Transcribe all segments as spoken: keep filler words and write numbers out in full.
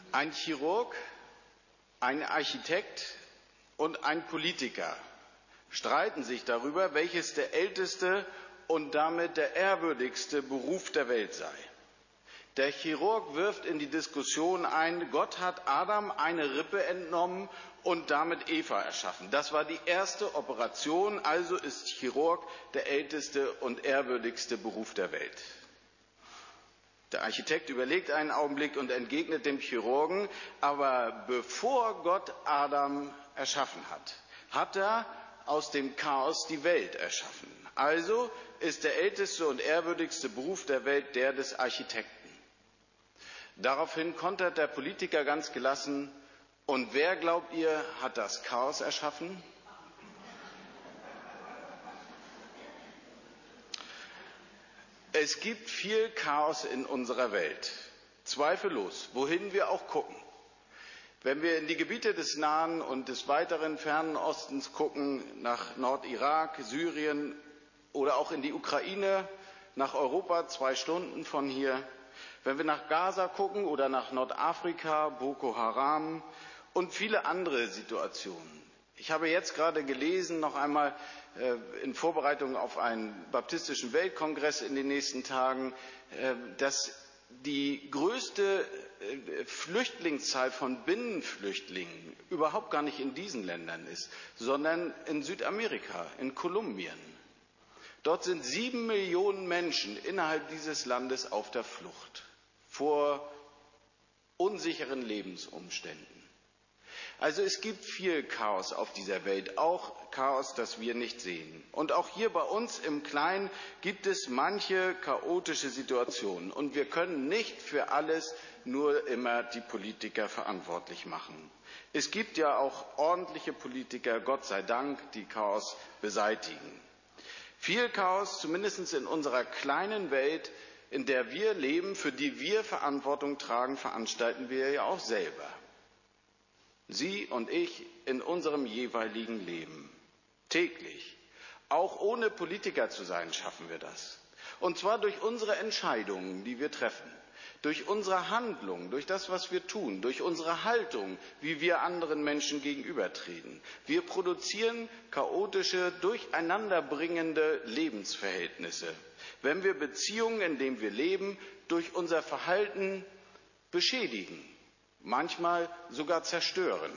Ein Chirurg, ein Architekt und ein Politiker streiten sich darüber, welches der älteste und damit der ehrwürdigste Beruf der Welt sei. Der Chirurg wirft in die Diskussion ein, Gott hat Adam eine Rippe entnommen und damit Eva erschaffen. Das war die erste Operation, also ist Chirurg der älteste und ehrwürdigste Beruf der Welt. Der Architekt überlegt einen Augenblick und entgegnet dem Chirurgen, aber bevor Gott Adam erschaffen hat, hat er aus dem Chaos die Welt erschaffen. Also ist der älteste und ehrwürdigste Beruf der Welt der des Architekten. Daraufhin kontert der Politiker ganz gelassen, und wer, glaubt ihr, hat das Chaos erschaffen? Es gibt viel Chaos in unserer Welt, zweifellos, wohin wir auch gucken. Wenn wir in die Gebiete des Nahen und des weiteren fernen Ostens gucken, nach Nordirak, Syrien oder auch in die Ukraine, nach Europa, zwei Stunden von hier, wenn wir nach Gaza gucken oder nach Nordafrika, Boko Haram und viele andere Situationen. Ich habe jetzt gerade gelesen, noch einmal äh, in Vorbereitung auf einen baptistischen Weltkongress in den nächsten Tagen, äh, dass die größte äh, Flüchtlingszahl von Binnenflüchtlingen überhaupt gar nicht in diesen Ländern ist, sondern in Südamerika, in Kolumbien. Dort sind sieben Millionen Menschen innerhalb dieses Landes auf der Flucht vor unsicheren Lebensumständen. Also es gibt viel Chaos auf dieser Welt, auch Chaos, das wir nicht sehen. Und auch hier bei uns im Kleinen gibt es manche chaotische Situationen. Und wir können nicht für alles nur immer die Politiker verantwortlich machen. Es gibt ja auch ordentliche Politiker, Gott sei Dank, die Chaos beseitigen. Viel Chaos, zumindest in unserer kleinen Welt, in der wir leben, für die wir Verantwortung tragen, veranstalten wir ja auch selber. Sie und ich in unserem jeweiligen Leben. Täglich. Auch ohne Politiker zu sein, schaffen wir das. Und zwar durch unsere Entscheidungen, die wir treffen. Durch unsere Handlung, durch das, was wir tun, durch unsere Haltung, wie wir anderen Menschen gegenübertreten. Wir produzieren chaotische, durcheinanderbringende Lebensverhältnisse. Wenn wir Beziehungen, in denen wir leben, durch unser Verhalten beschädigen, manchmal sogar zerstören.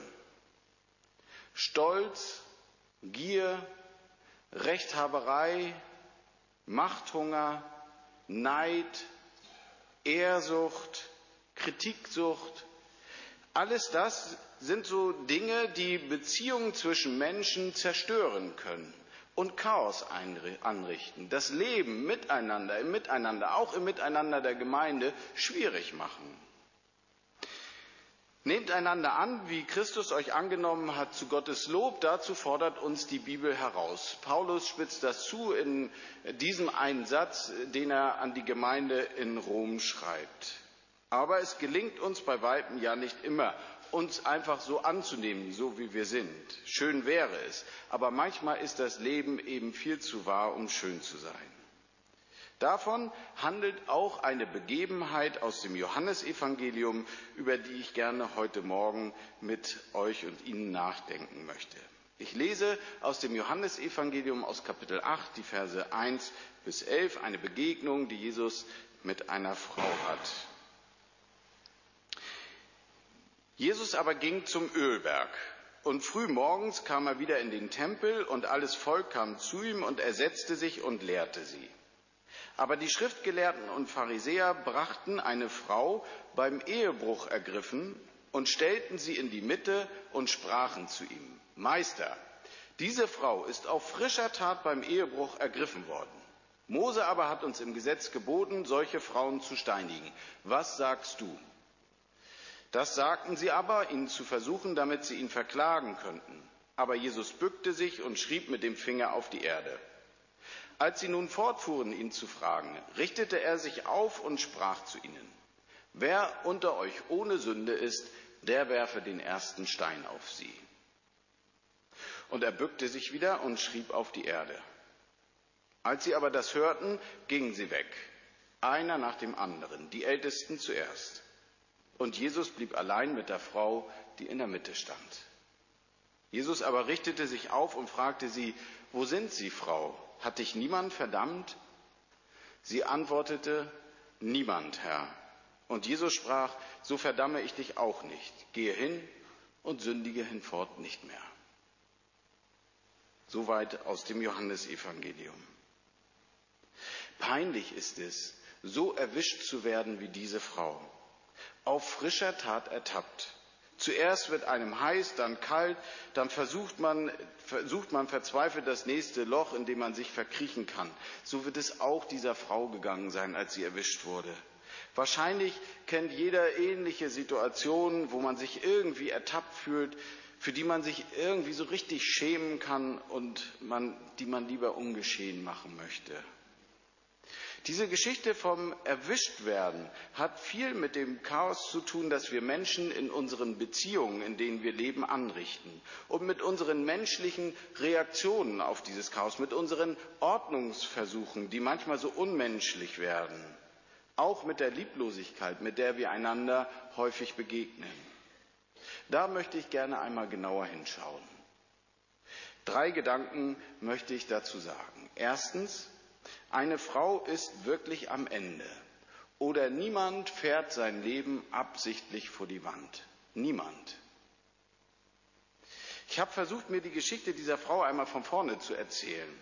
Stolz, Gier, Rechthaberei, Machthunger, Neid, Ehrsucht, Kritiksucht, alles das sind so Dinge, die Beziehungen zwischen Menschen zerstören können und Chaos anrichten, das Leben miteinander, im Miteinander, auch im Miteinander der Gemeinde schwierig machen. Nehmt einander an, wie Christus euch angenommen hat, zu Gottes Lob. Dazu fordert uns die Bibel heraus. Paulus spitzt das zu in diesem einen Satz, den er an die Gemeinde in Rom schreibt. Aber es gelingt uns bei weitem ja nicht immer, uns einfach so anzunehmen, so wie wir sind. Schön wäre es, aber manchmal ist das Leben eben viel zu wahr, um schön zu sein. Davon handelt auch eine Begebenheit aus dem Johannesevangelium, über die ich gerne heute Morgen mit euch und Ihnen nachdenken möchte. Ich lese aus dem Johannesevangelium aus Kapitel acht, die Verse eins bis elf, eine Begegnung, die Jesus mit einer Frau hat. Jesus aber ging zum Ölberg, und früh morgens kam er wieder in den Tempel, und alles Volk kam zu ihm, und er setzte sich und lehrte sie. Aber die Schriftgelehrten und Pharisäer brachten eine Frau beim Ehebruch ergriffen und stellten sie in die Mitte und sprachen zu ihm: Meister, diese Frau ist auf frischer Tat beim Ehebruch ergriffen worden. Mose aber hat uns im Gesetz geboten, solche Frauen zu steinigen. Was sagst du? Das sagten sie aber, ihn zu versuchen, damit sie ihn verklagen könnten. Aber Jesus bückte sich und schrieb mit dem Finger auf die Erde. Als sie nun fortfuhren, ihn zu fragen, richtete er sich auf und sprach zu ihnen: Wer unter euch ohne Sünde ist, der werfe den ersten Stein auf sie. Und er bückte sich wieder und schrieb auf die Erde. Als sie aber das hörten, gingen sie weg, einer nach dem anderen, die Ältesten zuerst. Und Jesus blieb allein mit der Frau, die in der Mitte stand. Jesus aber richtete sich auf und fragte sie: Wo sind Sie, Frau? Hat dich niemand verdammt? Sie antwortete: Niemand, Herr. Und Jesus sprach: So verdamme ich dich auch nicht. Gehe hin und sündige hinfort nicht mehr. Soweit aus dem Johannesevangelium. Peinlich ist es, so erwischt zu werden wie diese Frau. Auf frischer Tat ertappt. Zuerst wird einem heiß, dann kalt, dann versucht man, versucht man verzweifelt das nächste Loch, in dem man sich verkriechen kann. So wird es auch dieser Frau gegangen sein, als sie erwischt wurde. Wahrscheinlich kennt jeder ähnliche Situationen, wo man sich irgendwie ertappt fühlt, für die man sich irgendwie so richtig schämen kann und man, die man lieber ungeschehen machen möchte. Diese Geschichte vom Erwischtwerden hat viel mit dem Chaos zu tun, das wir Menschen in unseren Beziehungen, in denen wir leben, anrichten. Und mit unseren menschlichen Reaktionen auf dieses Chaos, mit unseren Ordnungsversuchen, die manchmal so unmenschlich werden. Auch mit der Lieblosigkeit, mit der wir einander häufig begegnen. Da möchte ich gerne einmal genauer hinschauen. Drei Gedanken möchte ich dazu sagen. Erstens: Eine Frau ist wirklich am Ende. Oder niemand fährt sein Leben absichtlich vor die Wand. Niemand. Ich habe versucht, mir die Geschichte dieser Frau einmal von vorne zu erzählen.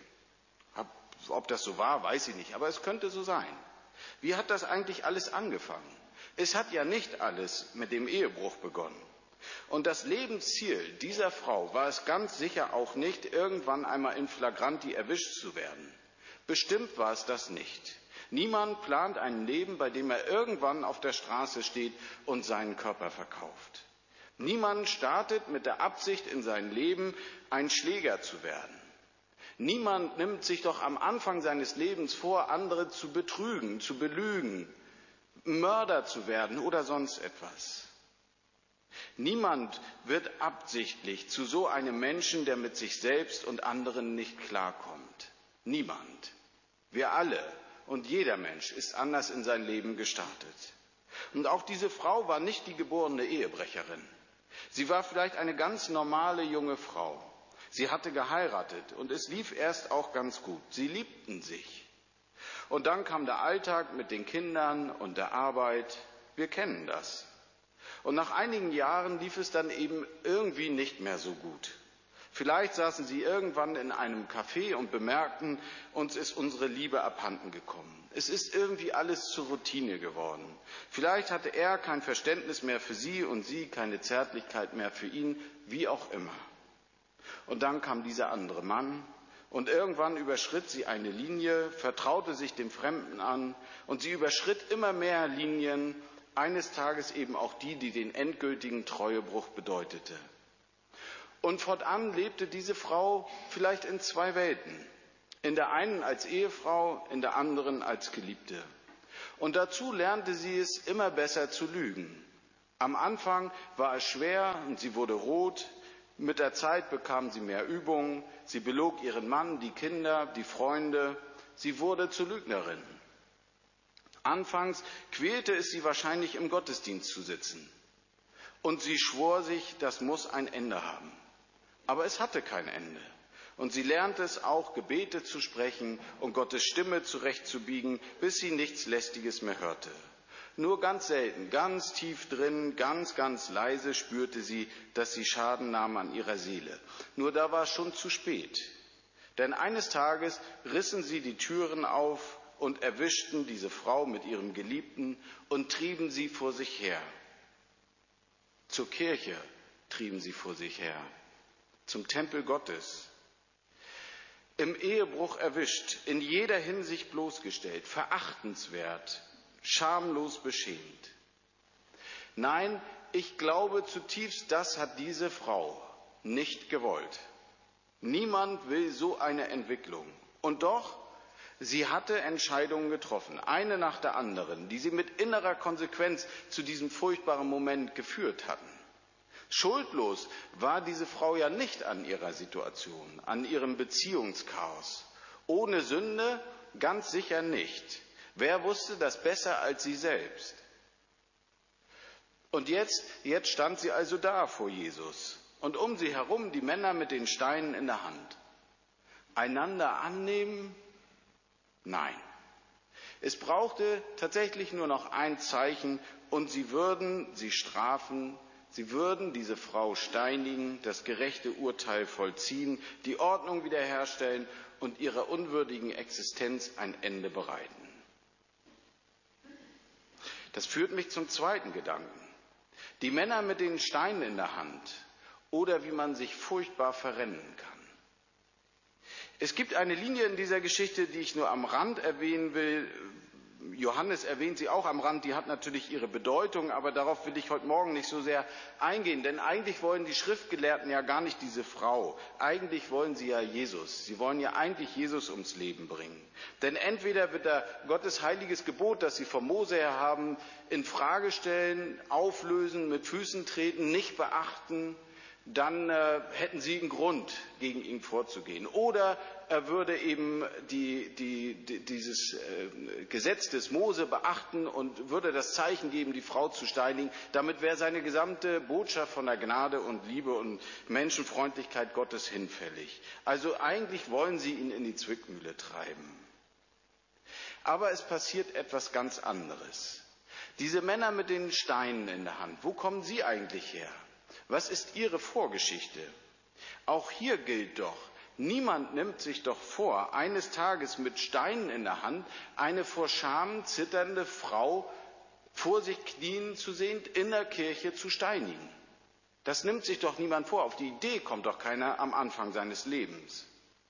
Ob das so war, weiß ich nicht, aber es könnte so sein. Wie hat das eigentlich alles angefangen? Es hat ja nicht alles mit dem Ehebruch begonnen. Und das Lebensziel dieser Frau war es ganz sicher auch nicht, irgendwann einmal in flagranti erwischt zu werden. Bestimmt war es das nicht. Niemand plant ein Leben, bei dem er irgendwann auf der Straße steht und seinen Körper verkauft. Niemand startet mit der Absicht in sein Leben, ein Schläger zu werden. Niemand nimmt sich doch am Anfang seines Lebens vor, andere zu betrügen, zu belügen, Mörder zu werden oder sonst etwas. Niemand wird absichtlich zu so einem Menschen, der mit sich selbst und anderen nicht klarkommt. Niemand. Wir alle und jeder Mensch ist anders in sein Leben gestartet. Und auch diese Frau war nicht die geborene Ehebrecherin. Sie war vielleicht eine ganz normale junge Frau. Sie hatte geheiratet und es lief erst auch ganz gut. Sie liebten sich. Und dann kam der Alltag mit den Kindern und der Arbeit. Wir kennen das. Und nach einigen Jahren lief es dann eben irgendwie nicht mehr so gut. Vielleicht saßen sie irgendwann in einem Café und bemerkten, uns ist unsere Liebe abhanden gekommen. Es ist irgendwie alles zur Routine geworden. Vielleicht hatte er kein Verständnis mehr für sie und sie keine Zärtlichkeit mehr für ihn, wie auch immer. Und dann kam dieser andere Mann und irgendwann überschritt sie eine Linie, vertraute sich dem Fremden an und sie überschritt immer mehr Linien, eines Tages eben auch die, die den endgültigen Treuebruch bedeutete. Und fortan lebte diese Frau vielleicht in zwei Welten. In der einen als Ehefrau, in der anderen als Geliebte. Und dazu lernte sie es immer besser zu lügen. Am Anfang war es schwer und sie wurde rot. Mit der Zeit bekam sie mehr Übung. Sie belog ihren Mann, die Kinder, die Freunde. Sie wurde zur Lügnerin. Anfangs quälte es sie wahrscheinlich, im Gottesdienst zu sitzen. Und sie schwor sich, das muss ein Ende haben. Aber es hatte kein Ende. Und sie lernte es auch, Gebete zu sprechen und Gottes Stimme zurechtzubiegen, bis sie nichts Lästiges mehr hörte. Nur ganz selten, ganz tief drin, ganz, ganz leise spürte sie, dass sie Schaden nahm an ihrer Seele. Nur da war es schon zu spät. Denn eines Tages rissen sie die Türen auf und erwischten diese Frau mit ihrem Geliebten und trieben sie vor sich her. Zur Kirche trieben sie vor sich her. Zum Tempel Gottes. Im Ehebruch erwischt, in jeder Hinsicht bloßgestellt, verachtenswert, schamlos beschämt. Nein, ich glaube zutiefst, das hat diese Frau nicht gewollt. Niemand will so eine Entwicklung. Und doch, sie hatte Entscheidungen getroffen, eine nach der anderen, die sie mit innerer Konsequenz zu diesem furchtbaren Moment geführt hatten. Schuldlos war diese Frau ja nicht an ihrer Situation, an ihrem Beziehungschaos. Ohne Sünde ganz sicher nicht. Wer wusste das besser als sie selbst? Und jetzt, jetzt stand sie also da vor Jesus. Und um sie herum die Männer mit den Steinen in der Hand. Einander annehmen? Nein. Es brauchte tatsächlich nur noch ein Zeichen und sie würden sie strafen, sie würden diese Frau steinigen, das gerechte Urteil vollziehen, die Ordnung wiederherstellen und ihrer unwürdigen Existenz ein Ende bereiten. Das führt mich zum zweiten Gedanken. Die Männer mit den Steinen in der Hand oder wie man sich furchtbar verrennen kann. Es gibt eine Linie in dieser Geschichte, die ich nur am Rand erwähnen will. Johannes erwähnt sie auch am Rand, die hat natürlich ihre Bedeutung, aber darauf will ich heute Morgen nicht so sehr eingehen, denn eigentlich wollen die Schriftgelehrten ja gar nicht diese Frau, eigentlich wollen sie ja Jesus, sie wollen ja eigentlich Jesus ums Leben bringen. Denn entweder wird er Gottes heiliges Gebot, das sie von Mose her haben, in Frage stellen, auflösen, mit Füßen treten, nicht beachten, dann äh, hätten sie einen Grund, gegen ihn vorzugehen. Oder er würde eben die, die, die, dieses äh, Gesetz des Mose beachten und würde das Zeichen geben, die Frau zu steinigen. Damit wäre seine gesamte Botschaft von der Gnade und Liebe und Menschenfreundlichkeit Gottes hinfällig. Also eigentlich wollen sie ihn in die Zwickmühle treiben. Aber es passiert etwas ganz anderes. Diese Männer mit den Steinen in der Hand, wo kommen sie eigentlich her? Was ist ihre Vorgeschichte? Auch hier gilt doch, niemand nimmt sich doch vor, eines Tages mit Steinen in der Hand eine vor Scham zitternde Frau vor sich knien zu sehen, in der Kirche zu steinigen. Das nimmt sich doch niemand vor. Auf die Idee kommt doch keiner am Anfang seines Lebens.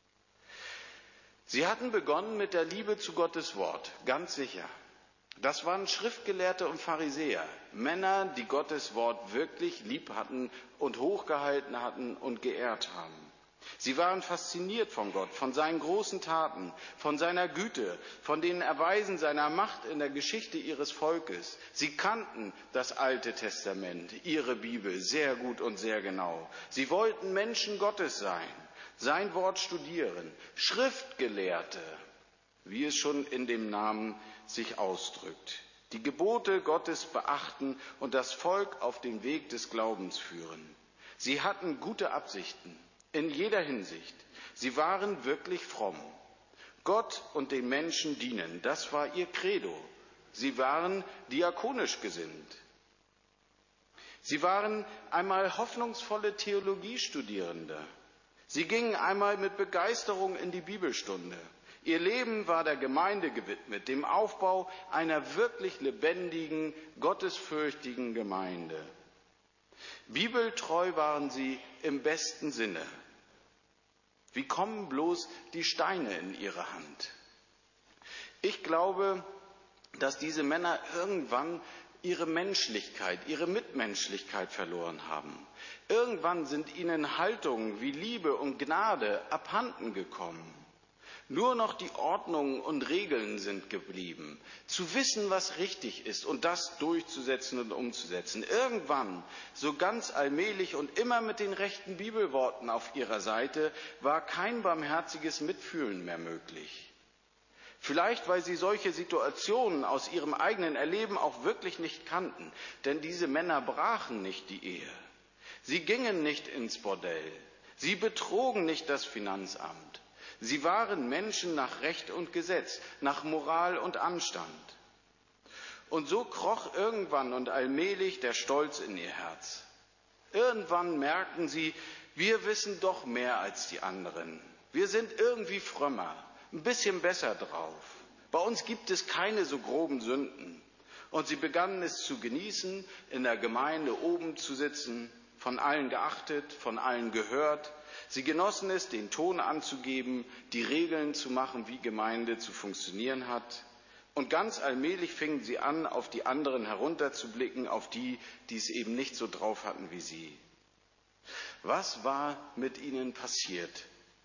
Sie hatten begonnen mit der Liebe zu Gottes Wort, ganz sicher. Das waren Schriftgelehrte und Pharisäer, Männer, die Gottes Wort wirklich lieb hatten und hochgehalten hatten und geehrt haben. Sie waren fasziniert von Gott, von seinen großen Taten, von seiner Güte, von den Erweisen seiner Macht in der Geschichte ihres Volkes. Sie kannten das Alte Testament, ihre Bibel, sehr gut und sehr genau. Sie wollten Menschen Gottes sein, sein Wort studieren, Schriftgelehrte, wie es schon in dem Namen sich ausdrückt. Die Gebote Gottes beachten und das Volk auf den Weg des Glaubens führen. Sie hatten gute Absichten in jeder Hinsicht. Sie waren wirklich fromm. Gott und den Menschen dienen, das war ihr Credo. Sie waren diakonisch gesinnt. Sie waren einmal hoffnungsvolle Theologiestudierende. Sie gingen einmal mit Begeisterung in die Bibelstunde. Ihr Leben war der Gemeinde gewidmet, dem Aufbau einer wirklich lebendigen, gottesfürchtigen Gemeinde. Bibeltreu waren sie im besten Sinne. Wie kommen bloß die Steine in ihre Hand? Ich glaube, dass diese Männer irgendwann ihre Menschlichkeit, ihre Mitmenschlichkeit verloren haben. Irgendwann sind ihnen Haltungen wie Liebe und Gnade abhanden gekommen. Nur noch die Ordnungen und Regeln sind geblieben. Zu wissen, was richtig ist und das durchzusetzen und umzusetzen. Irgendwann, so ganz allmählich und immer mit den rechten Bibelworten auf ihrer Seite, war kein barmherziges Mitfühlen mehr möglich. Vielleicht, weil sie solche Situationen aus ihrem eigenen Erleben auch wirklich nicht kannten. Denn diese Männer brachen nicht die Ehe. Sie gingen nicht ins Bordell. Sie betrogen nicht das Finanzamt. Sie waren Menschen nach Recht und Gesetz, nach Moral und Anstand. Und so kroch irgendwann und allmählich der Stolz in ihr Herz. Irgendwann merkten sie, wir wissen doch mehr als die anderen. Wir sind irgendwie frömmer, ein bisschen besser drauf. Bei uns gibt es keine so groben Sünden. Und sie begannen es zu genießen, in der Gemeinde oben zu sitzen, von allen geachtet, von allen gehört. Sie genossen es, den Ton anzugeben, die Regeln zu machen, wie Gemeinde zu funktionieren hat. Und ganz allmählich fingen sie an, auf die anderen herunterzublicken, auf die, die es eben nicht so drauf hatten wie sie. Was war mit ihnen passiert?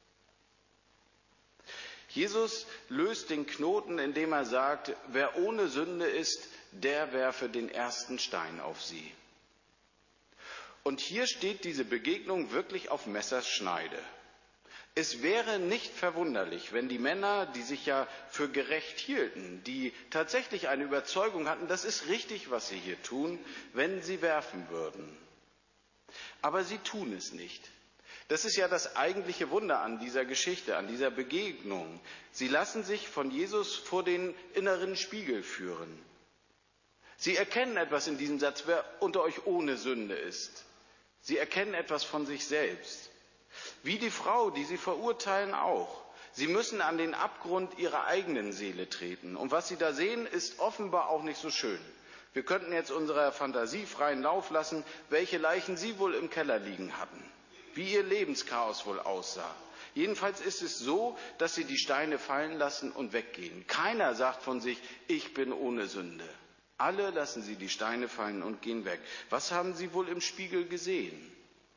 Jesus löst den Knoten, indem er sagt, wer ohne Sünde ist, der werfe den ersten Stein auf sie. Und hier steht diese Begegnung wirklich auf Messers Schneide. Es wäre nicht verwunderlich, wenn die Männer, die sich ja für gerecht hielten, die tatsächlich eine Überzeugung hatten, das ist richtig, was sie hier tun, wenn sie werfen würden. Aber sie tun es nicht. Das ist ja das eigentliche Wunder an dieser Geschichte, an dieser Begegnung. Sie lassen sich von Jesus vor den inneren Spiegel führen. Sie erkennen etwas in diesem Satz, wer unter euch ohne Sünde ist. Sie erkennen etwas von sich selbst. Wie die Frau, die sie verurteilen, auch. Sie müssen an den Abgrund ihrer eigenen Seele treten. Und was sie da sehen, ist offenbar auch nicht so schön. Wir könnten jetzt unserer Fantasie freien Lauf lassen, welche Leichen sie wohl im Keller liegen hatten, wie ihr Lebenschaos wohl aussah. Jedenfalls ist es so, dass sie die Steine fallen lassen und weggehen. Keiner sagt von sich, ich bin ohne Sünde. Alle lassen sie die Steine fallen und gehen weg. Was haben sie wohl im Spiegel gesehen?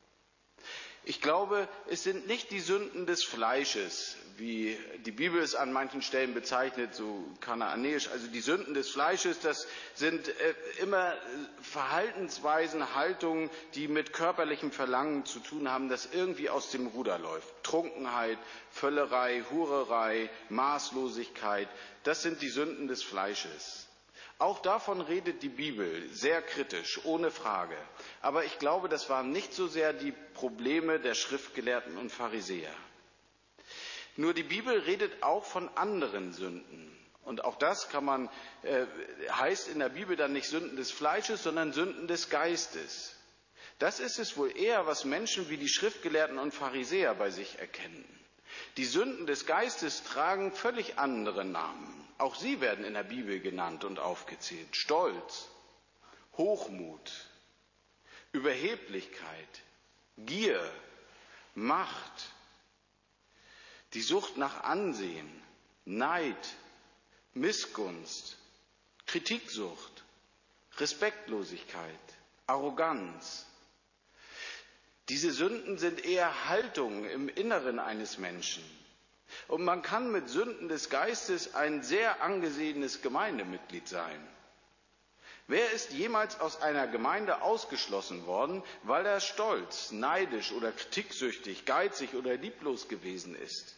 Ich glaube, es sind nicht die Sünden des Fleisches, wie die Bibel es an manchen Stellen bezeichnet, so kanaanäisch. Also die Sünden des Fleisches, das sind äh, immer Verhaltensweisen, Haltungen, die mit körperlichem Verlangen zu tun haben, das irgendwie aus dem Ruder läuft. Trunkenheit, Völlerei, Hurerei, Maßlosigkeit, das sind die Sünden des Fleisches. Auch davon redet die Bibel sehr kritisch, ohne Frage. Aber ich glaube, das waren nicht so sehr die Probleme der Schriftgelehrten und Pharisäer. Nur die Bibel redet auch von anderen Sünden. Und auch das kann man, äh, heißt in der Bibel dann nicht Sünden des Fleisches, sondern Sünden des Geistes. Das ist es wohl eher, was Menschen wie die Schriftgelehrten und Pharisäer bei sich erkennen. Die Sünden des Geistes tragen völlig andere Namen. Auch sie werden in der Bibel genannt und aufgezählt. Stolz, Hochmut, Überheblichkeit, Gier, Macht, die Sucht nach Ansehen, Neid, Missgunst, Kritiksucht, Respektlosigkeit, Arroganz. Diese Sünden sind eher Haltungen im Inneren eines Menschen. Und man kann mit Sünden des Geistes ein sehr angesehenes Gemeindemitglied sein. Wer ist jemals aus einer Gemeinde ausgeschlossen worden, weil er stolz, neidisch oder kritiksüchtig, geizig oder lieblos gewesen ist?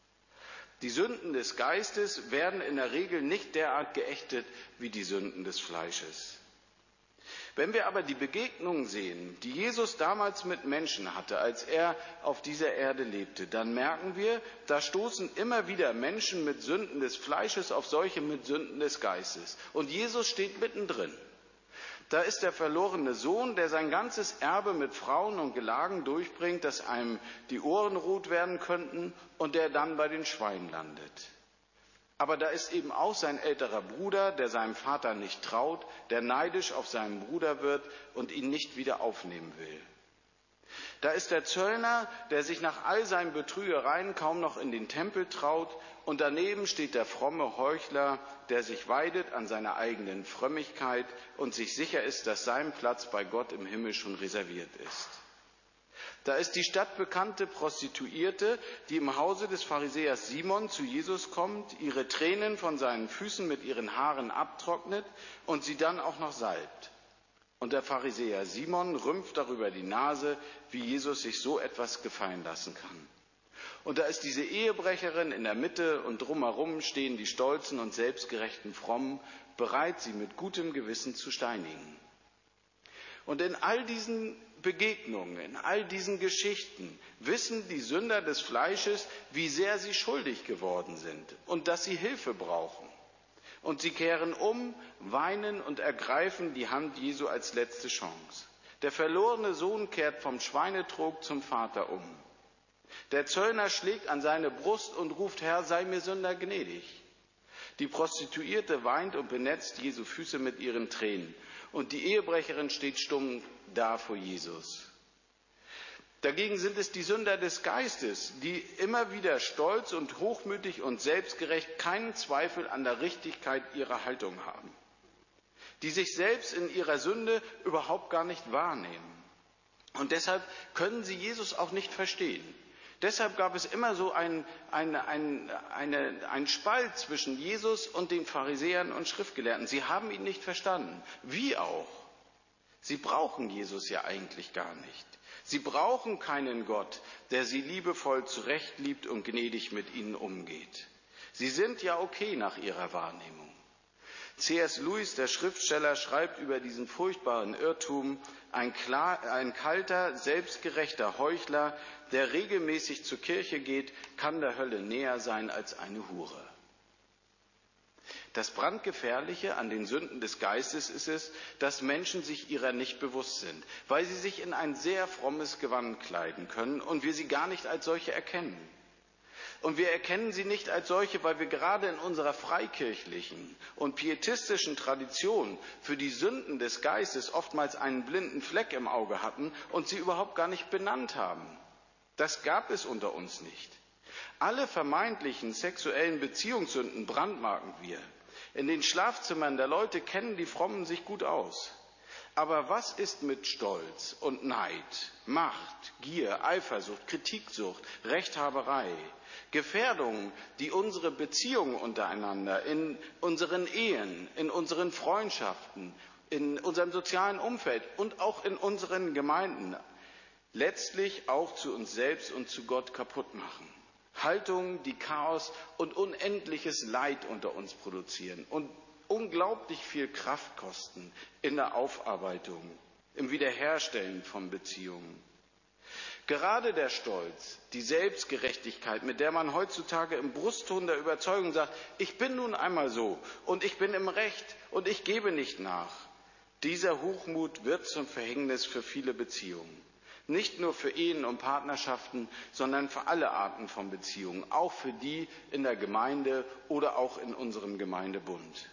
Die Sünden des Geistes werden in der Regel nicht derart geächtet wie die Sünden des Fleisches. Wenn wir aber die Begegnungen sehen, die Jesus damals mit Menschen hatte, als er auf dieser Erde lebte, dann merken wir, da stoßen immer wieder Menschen mit Sünden des Fleisches auf solche mit Sünden des Geistes. Und Jesus steht mittendrin. Da ist der verlorene Sohn, der sein ganzes Erbe mit Frauen und Gelagen durchbringt, dass einem die Ohren rot werden könnten und der dann bei den Schweinen landet. Aber da ist eben auch sein älterer Bruder, der seinem Vater nicht traut, der neidisch auf seinen Bruder wird und ihn nicht wieder aufnehmen will. Da ist der Zöllner, der sich nach all seinen Betrügereien kaum noch in den Tempel traut, und daneben steht der fromme Heuchler, der sich weidet an seiner eigenen Frömmigkeit und sich sicher ist, dass sein Platz bei Gott im Himmel schon reserviert ist. Da ist die stadtbekannte Prostituierte, die im Hause des Pharisäers Simon zu Jesus kommt, ihre Tränen von seinen Füßen mit ihren Haaren abtrocknet und sie dann auch noch salbt. Und der Pharisäer Simon rümpft darüber die Nase, wie Jesus sich so etwas gefallen lassen kann. Und da ist diese Ehebrecherin in der Mitte und drumherum stehen die stolzen und selbstgerechten Frommen, bereit, sie mit gutem Gewissen zu steinigen. Und in all diesen Begegnungen, in all diesen Geschichten wissen die Sünder des Fleisches, wie sehr sie schuldig geworden sind und dass sie Hilfe brauchen. Und sie kehren um, weinen und ergreifen die Hand Jesu als letzte Chance. Der verlorene Sohn kehrt vom Schweinetrog zum Vater um. Der Zöllner schlägt an seine Brust und ruft, Herr, sei mir Sünder gnädig. Die Prostituierte weint und benetzt Jesu Füße mit ihren Tränen. Und die Ehebrecherin steht stumm da vor Jesus. Dagegen sind es die Sünder des Geistes, die immer wieder stolz und hochmütig und selbstgerecht keinen Zweifel an der Richtigkeit ihrer Haltung haben, die sich selbst in ihrer Sünde überhaupt gar nicht wahrnehmen. Und deshalb können sie Jesus auch nicht verstehen. Deshalb gab es immer so einen ein, ein, eine, ein Spalt zwischen Jesus und den Pharisäern und Schriftgelehrten. Sie haben ihn nicht verstanden. Wie auch? Sie brauchen Jesus ja eigentlich gar nicht. Sie brauchen keinen Gott, der sie liebevoll zurechtliebt und gnädig mit ihnen umgeht. Sie sind ja okay nach ihrer Wahrnehmung. C S Lewis, der Schriftsteller, schreibt über diesen furchtbaren Irrtum: Ein, klar, ein kalter, selbstgerechter Heuchler, der regelmäßig zur Kirche geht, kann der Hölle näher sein als eine Hure. Das Brandgefährliche an den Sünden des Geistes ist es, dass Menschen sich ihrer nicht bewusst sind, weil sie sich in ein sehr frommes Gewand kleiden können und wir sie gar nicht als solche erkennen. Und wir erkennen sie nicht als solche, weil wir gerade in unserer freikirchlichen und pietistischen Tradition für die Sünden des Geistes oftmals einen blinden Fleck im Auge hatten und sie überhaupt gar nicht benannt haben. Das gab es unter uns nicht. Alle vermeintlichen sexuellen Beziehungssünden brandmarken wir. In den Schlafzimmern der Leute kennen die Frommen sich gut aus. Aber was ist mit Stolz und Neid, Macht, Gier, Eifersucht, Kritiksucht, Rechthaberei? Gefährdungen, die unsere Beziehungen untereinander, in unseren Ehen, in unseren Freundschaften, in unserem sozialen Umfeld und auch in unseren Gemeinden, letztlich auch zu uns selbst und zu Gott kaputt machen. Haltungen, die Chaos und unendliches Leid unter uns produzieren und unglaublich viel Kraft kosten in der Aufarbeitung, im Wiederherstellen von Beziehungen. Gerade der Stolz, die Selbstgerechtigkeit, mit der man heutzutage im Brustton der Überzeugung sagt, ich bin nun einmal so und ich bin im Recht und ich gebe nicht nach, dieser Hochmut wird zum Verhängnis für viele Beziehungen. Nicht nur für Ehen und Partnerschaften, sondern für alle Arten von Beziehungen, auch für die in der Gemeinde oder auch in unserem Gemeindebund.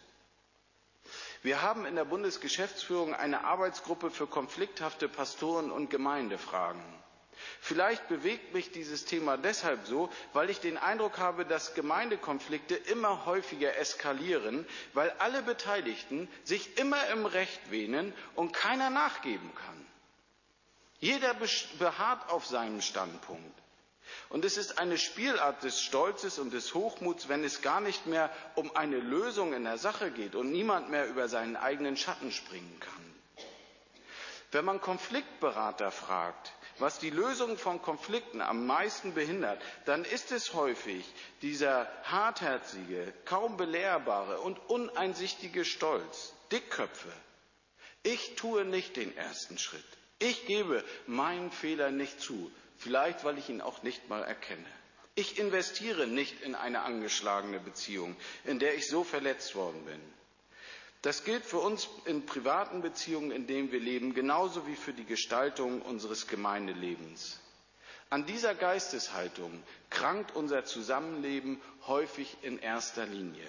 Wir haben in der Bundesgeschäftsführung eine Arbeitsgruppe für konflikthafte Pastoren- und Gemeindefragen. Vielleicht bewegt mich dieses Thema deshalb so, weil ich den Eindruck habe, dass Gemeindekonflikte immer häufiger eskalieren, weil alle Beteiligten sich immer im Recht wähnen und keiner nachgeben kann. Jeder beharrt auf seinem Standpunkt. Und es ist eine Spielart des Stolzes und des Hochmuts, wenn es gar nicht mehr um eine Lösung in der Sache geht und niemand mehr über seinen eigenen Schatten springen kann. Wenn man Konfliktberater fragt, was die Lösung von Konflikten am meisten behindert, dann ist es häufig dieser hartherzige, kaum belehrbare und uneinsichtige Stolz, Dickköpfe. Ich tue nicht den ersten Schritt. Ich gebe meinen Fehler nicht zu, vielleicht weil ich ihn auch nicht mal erkenne. Ich investiere nicht in eine angeschlagene Beziehung, in der ich so verletzt worden bin. Das gilt für uns in privaten Beziehungen, in denen wir leben, genauso wie für die Gestaltung unseres Gemeindelebens. An dieser Geisteshaltung krankt unser Zusammenleben häufig in erster Linie.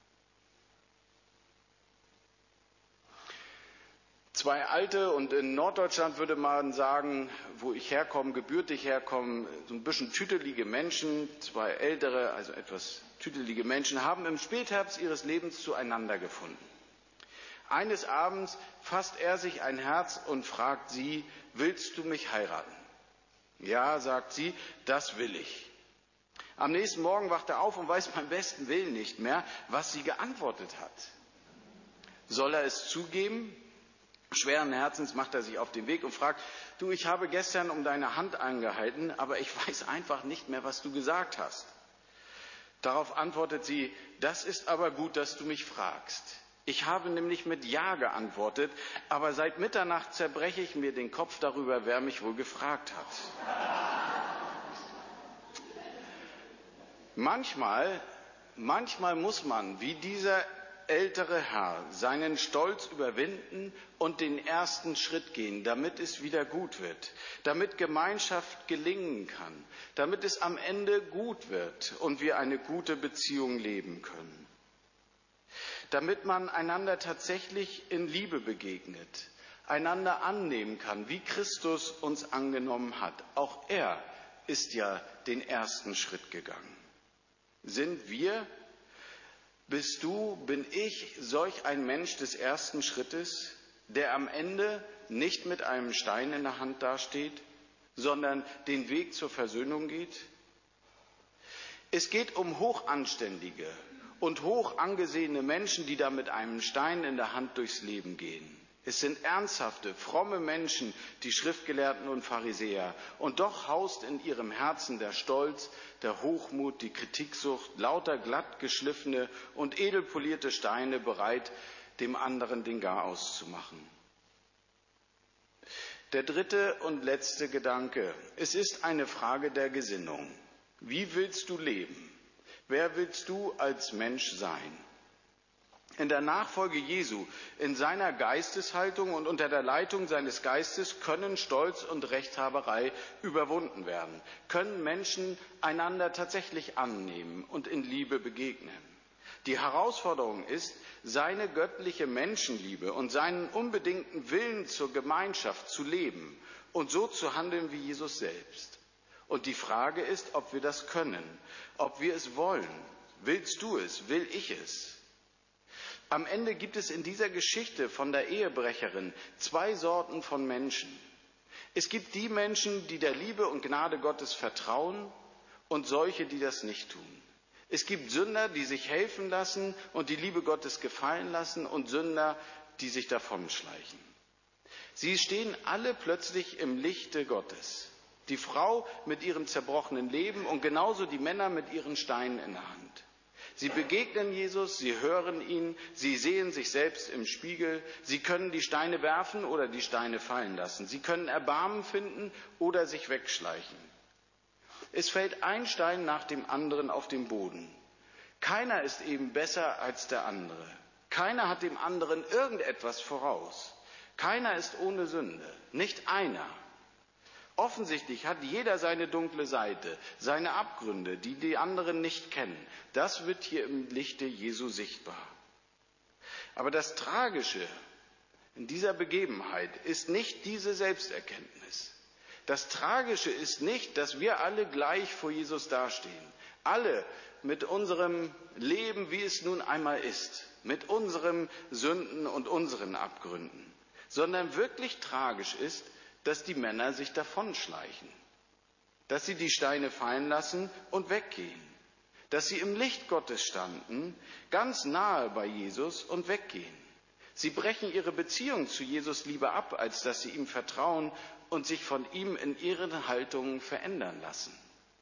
Zwei alte und in Norddeutschland würde man sagen, wo ich herkomme, gebürtig herkomme, so ein bisschen tüdelige Menschen, zwei ältere, also etwas tüdelige Menschen, haben im Spätherbst ihres Lebens zueinander gefunden. Eines Abends fasst er sich ein Herz und fragt sie, willst du mich heiraten? Ja, sagt sie, das will ich. Am nächsten Morgen wacht er auf und weiß beim besten Willen nicht mehr, was sie geantwortet hat. Soll er es zugeben? Schweren Herzens macht er sich auf den Weg und fragt, du, ich habe gestern um deine Hand angehalten, aber ich weiß einfach nicht mehr, was du gesagt hast. Darauf antwortet sie, das ist aber gut, dass du mich fragst. Ich habe nämlich mit Ja geantwortet, aber seit Mitternacht zerbreche ich mir den Kopf darüber, wer mich wohl gefragt hat. Manchmal, manchmal muss man, wie dieser ältere Herr, seinen Stolz überwinden und den ersten Schritt gehen, damit es wieder gut wird, damit Gemeinschaft gelingen kann, damit es am Ende gut wird und wir eine gute Beziehung leben können. Damit man einander tatsächlich in Liebe begegnet, einander annehmen kann, wie Christus uns angenommen hat. Auch er ist ja den ersten Schritt gegangen. Sind wir, bist du, bin ich solch ein Mensch des ersten Schrittes, der am Ende nicht mit einem Stein in der Hand dasteht, sondern den Weg zur Versöhnung geht? Es geht um hochanständige und hoch angesehene Menschen, die da mit einem Stein in der Hand durchs Leben gehen. Es sind ernsthafte, fromme Menschen, die Schriftgelehrten und Pharisäer. Und doch haust in ihrem Herzen der Stolz, der Hochmut, die Kritiksucht, lauter glatt geschliffene und edelpolierte Steine bereit, dem anderen den Garaus zu machen. Der dritte und letzte Gedanke. Es ist eine Frage der Gesinnung. Wie willst du leben? Wer willst du als Mensch sein? In der Nachfolge Jesu, in seiner Geisteshaltung und unter der Leitung seines Geistes können Stolz und Rechthaberei überwunden werden, können Menschen einander tatsächlich annehmen und in Liebe begegnen. Die Herausforderung ist, seine göttliche Menschenliebe und seinen unbedingten Willen zur Gemeinschaft zu leben und so zu handeln wie Jesus selbst. Und die Frage ist, ob wir das können, ob wir es wollen. Willst du es? Will ich es? Am Ende gibt es in dieser Geschichte von der Ehebrecherin zwei Sorten von Menschen. Es gibt die Menschen, die der Liebe und Gnade Gottes vertrauen und solche, die das nicht tun. Es gibt Sünder, die sich helfen lassen und die Liebe Gottes gefallen lassen und Sünder, die sich davonschleichen. Sie stehen alle plötzlich im Lichte Gottes. Die Frau mit ihrem zerbrochenen Leben und genauso die Männer mit ihren Steinen in der Hand. Sie begegnen Jesus, sie hören ihn, sie sehen sich selbst im Spiegel, sie können die Steine werfen oder die Steine fallen lassen, sie können Erbarmen finden oder sich wegschleichen. Es fällt ein Stein nach dem anderen auf den Boden. Keiner ist eben besser als der andere. Keiner hat dem anderen irgendetwas voraus. Keiner ist ohne Sünde, nicht einer. Offensichtlich hat jeder seine dunkle Seite, seine Abgründe, die die anderen nicht kennen. Das wird hier im Lichte Jesu sichtbar. Aber das Tragische in dieser Begebenheit ist nicht diese Selbsterkenntnis. Das Tragische ist nicht, dass wir alle gleich vor Jesus dastehen. Alle mit unserem Leben, wie es nun einmal ist, mit unseren Sünden und unseren Abgründen. Sondern wirklich tragisch ist, dass die Männer sich davonschleichen, dass sie die Steine fallen lassen und weggehen, dass sie im Licht Gottes standen, ganz nahe bei Jesus und weggehen. Sie brechen ihre Beziehung zu Jesus lieber ab, als dass sie ihm vertrauen und sich von ihm in ihren Haltungen verändern lassen.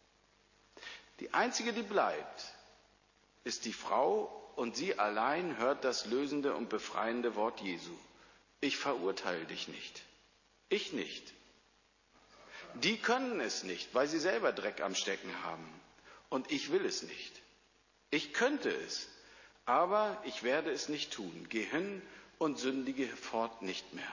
Die einzige, die bleibt, ist die Frau und sie allein hört das lösende und befreiende Wort Jesu. Ich verurteile dich nicht. Ich nicht. Die können es nicht, weil sie selber Dreck am Stecken haben. Und ich will es nicht. Ich könnte es, aber ich werde es nicht tun. Geh hin und sündige fort nicht mehr.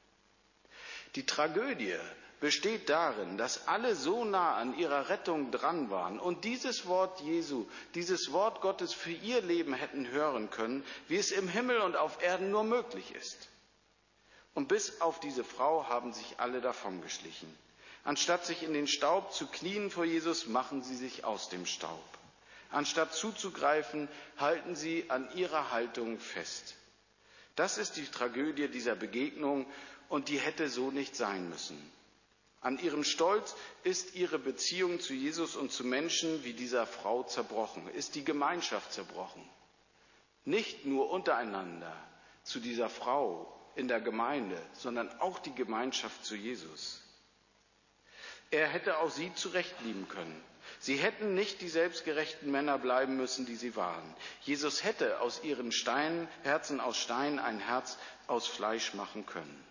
Die Tragödie besteht darin, dass alle so nah an ihrer Rettung dran waren und dieses Wort Jesu, dieses Wort Gottes für ihr Leben hätten hören können, wie es im Himmel und auf Erden nur möglich ist. Und bis auf diese Frau haben sich alle davongeschlichen. Anstatt sich in den Staub zu knien vor Jesus, machen sie sich aus dem Staub. Anstatt zuzugreifen, halten sie an ihrer Haltung fest. Das ist die Tragödie dieser Begegnung und die hätte so nicht sein müssen. An ihrem Stolz ist ihre Beziehung zu Jesus und zu Menschen wie dieser Frau zerbrochen, ist die Gemeinschaft zerbrochen. Nicht nur untereinander zu dieser Frau in der Gemeinde, sondern auch die Gemeinschaft zu Jesus. Er hätte auch sie zurechtlieben können. Sie hätten nicht die selbstgerechten Männer bleiben müssen, die sie waren. Jesus hätte aus ihren Steinen, Herzen aus Stein ein Herz aus Fleisch machen können.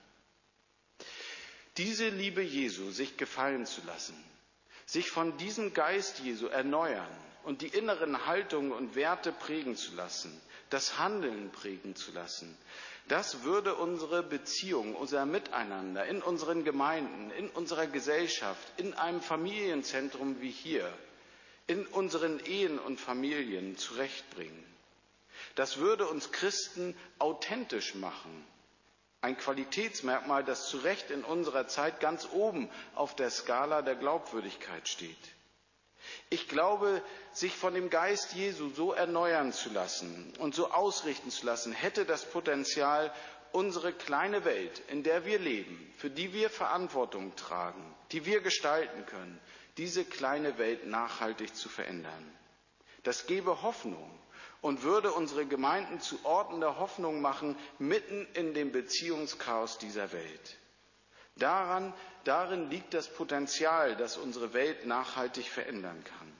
Diese Liebe Jesu, sich gefallen zu lassen, sich von diesem Geist Jesu erneuern und die inneren Haltungen und Werte prägen zu lassen, das Handeln prägen zu lassen, das würde unsere Beziehung, unser Miteinander in unseren Gemeinden, in unserer Gesellschaft, in einem Familienzentrum wie hier, in unseren Ehen und Familien zurechtbringen. Das würde uns Christen authentisch machen. Ein Qualitätsmerkmal, das zu Recht in unserer Zeit ganz oben auf der Skala der Glaubwürdigkeit steht. Ich glaube, sich von dem Geist Jesu so erneuern zu lassen und so ausrichten zu lassen, hätte das Potenzial, unsere kleine Welt, in der wir leben, für die wir Verantwortung tragen, die wir gestalten können, diese kleine Welt nachhaltig zu verändern. Das gäbe Hoffnung und würde unsere Gemeinden zu Orten der Hoffnung machen, mitten in dem Beziehungschaos dieser Welt. Daran, darin liegt das Potenzial, das unsere Welt nachhaltig verändern kann.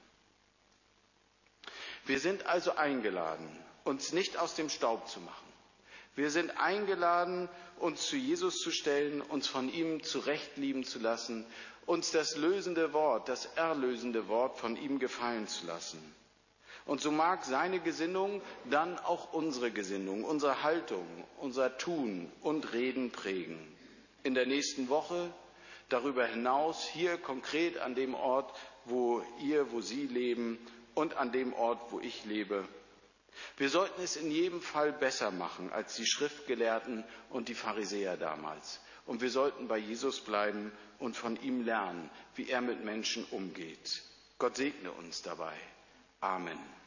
Wir sind also eingeladen, uns nicht aus dem Staub zu machen. Wir sind eingeladen, uns zu Jesus zu stellen, uns von ihm zurecht lieben zu lassen, uns das lösende Wort, das erlösende Wort von ihm gefallen zu lassen. Und so mag seine Gesinnung dann auch unsere Gesinnung, unsere Haltung, unser Tun und Reden prägen. In der nächsten Woche, darüber hinaus, hier konkret an dem Ort, wo ihr, wo Sie leben und an dem Ort, wo ich lebe. Wir sollten es in jedem Fall besser machen als die Schriftgelehrten und die Pharisäer damals. Und wir sollten bei Jesus bleiben und von ihm lernen, wie er mit Menschen umgeht. Gott segne uns dabei. Amen.